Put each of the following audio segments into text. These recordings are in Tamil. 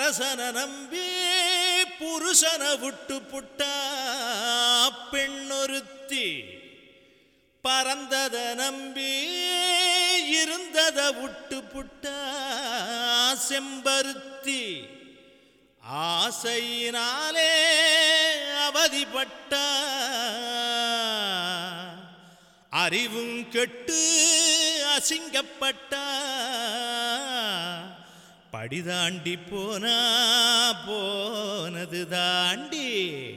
அரசன நம்பி புருஷன விட்டு புட்டா பெண்ணொருத்தி பறந்தத நம்பி இருந்தத விட்டு புட்டா செம்பருத்தி ஆசையினாலே அவதிப்பட்டா அறிவும் கெட்டு அசிங்கப்பட்டா படிதாண்டி போனா போனது தாண்டி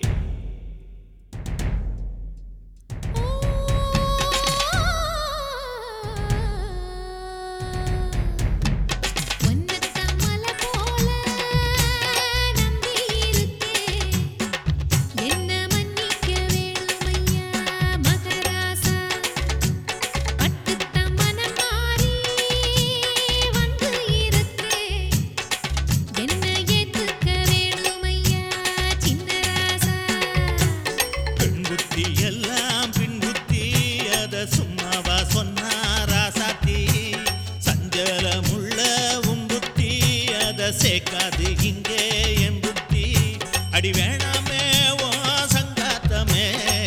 சேக்காது இங்கே என் புத்தி அடி வேணாமே ஓ சங்காத்தமே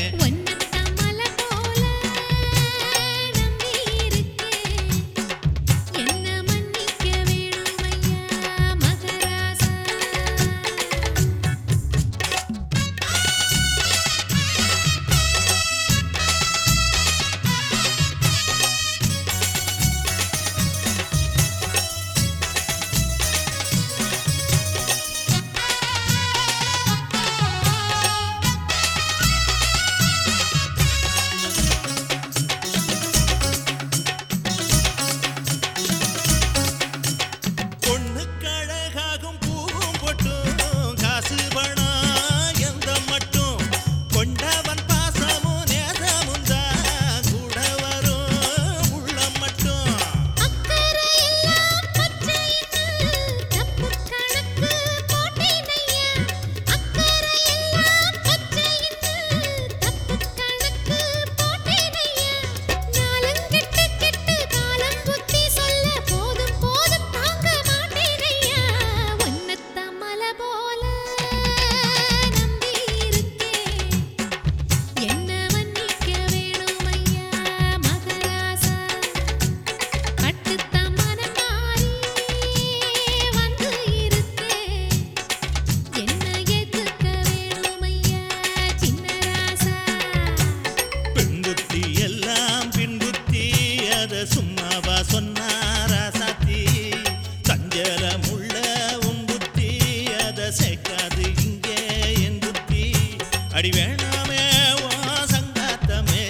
சும்மாவா சொன்னாரா சாத்தி சஞ்சலமுள்ள உன் புத்தி அத சேர்க்காது இங்கே என் புத்தி அடி வேணாமே ஓ சங்காத்தமே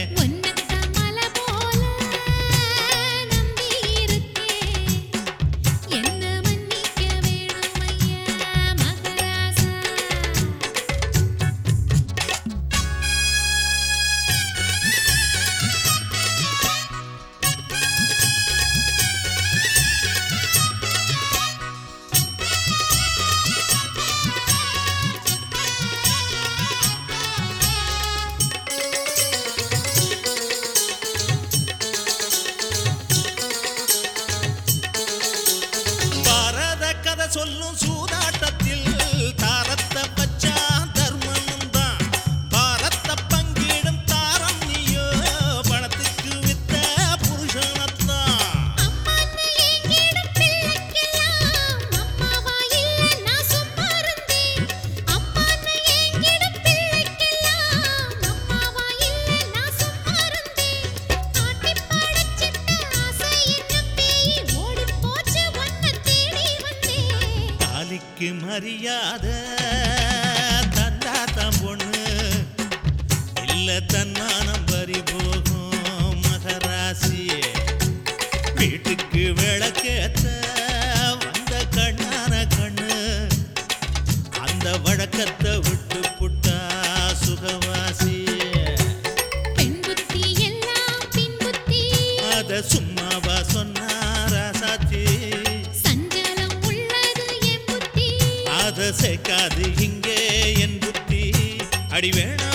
சொல்லும் சூதாட்டத்தில் தாரத்தை பச்சா தர்மமும் தான் பாரத்தை பங்கிடும் தாரம் நீயோ பணத்துக்கு வித்த புருஷனத்தான் மரியாதை தந்தாத்தம் பொண்ணு இல்ல தன்மானம் பறி போகும் மகராசி வீட்டுக்கு விளக்கேத்த வந்த கண்ணான கண்ணு அந்த வழக்கத்தை விட்டு புட்டா சுகவாசி அத சும்மாவா சொன்னாரா சாத்தி அத சேர்க்காது இங்கே என் புத்தி அடி வேணா